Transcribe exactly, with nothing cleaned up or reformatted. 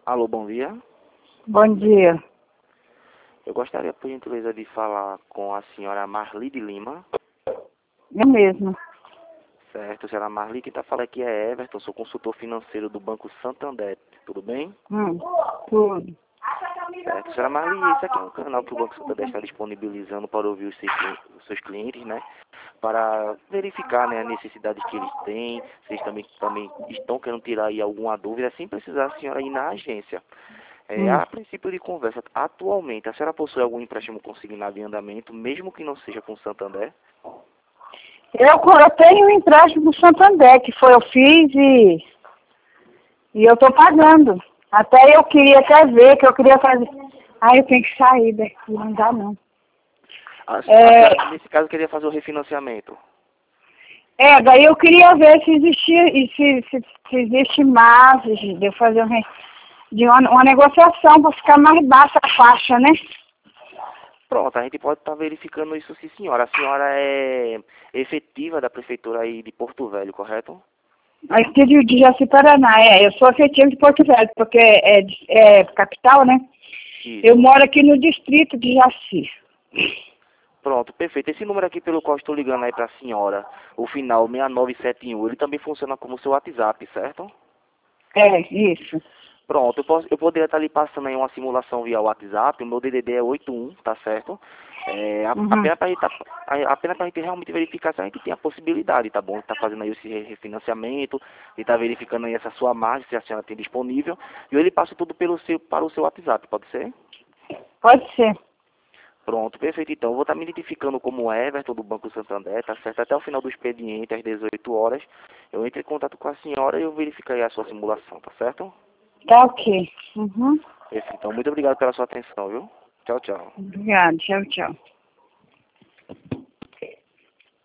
Alô, bom dia. Bom dia. Eu gostaria, por gentileza, de falar com a senhora Marli de Lima. Eu mesmo. Certo, senhora Marli, quem está falando aqui é Everton, sou consultor financeiro do Banco Santander. Tudo bem? Hum, tudo. Certo, senhora Marli, esse aqui é um canal que o Banco Santander está disponibilizando para ouvir os seus, os seus clientes, né? Para verificar, né, as necessidades que eles têm, se eles também, também estão querendo tirar aí alguma dúvida, sem precisar a senhora ir na agência. É, Hum. a princípio de conversa, atualmente, a senhora possui algum empréstimo consignado em andamento, mesmo que não seja com o Santander? Eu, eu tenho um empréstimo do Santander, que foi eu fiz e, e eu estou pagando. Até eu queria até ver, que eu queria fazer. Ah, eu tenho que sair daqui, não dá não. A, a É, senhora, nesse caso, queria fazer o refinanciamento. é, daí eu queria ver se existia, e se, se, se existe margem de eu fazer um, re- de uma, uma negociação para ficar mais baixa a faixa, né? Pronto, a gente pode estar verificando isso sim, senhora. A senhora é efetiva da prefeitura aí de Porto Velho, correto? Aqui de, de Jaci Paraná, é, eu sou efetiva de Porto Velho, porque é, é capital, né? Eu Isso. moro aqui no distrito de Jaci. Pronto, perfeito. Esse número aqui pelo qual estou ligando aí para a senhora, o final seis nove sete um, ele também funciona como seu WhatsApp, certo? É, isso. Pronto, eu, posso, eu poderia estar lhe passando aí uma simulação via WhatsApp, o meu D D D é oito um, tá certo? É, a- Uhum. apenas para gente, tá- a- apenas pra gente realmente verificar se a gente tem a possibilidade, tá bom? Tá fazendo aí esse re- refinanciamento, e tá verificando aí essa sua margem, se a senhora tem disponível, e eu lhe passo tudo pelo seu, para o seu WhatsApp, pode ser? Pode ser. Pronto, perfeito. Então, eu vou estar me identificando como Everton do Banco Santander, tá certo? Até o final do expediente, às dezoito horas, eu entro em contato com a senhora e eu verifico aí a sua simulação, tá certo? Tá ok. Uhum. Perfeito. Então, muito obrigado pela sua atenção, viu? Tchau, tchau. Obrigada. Tchau, tchau.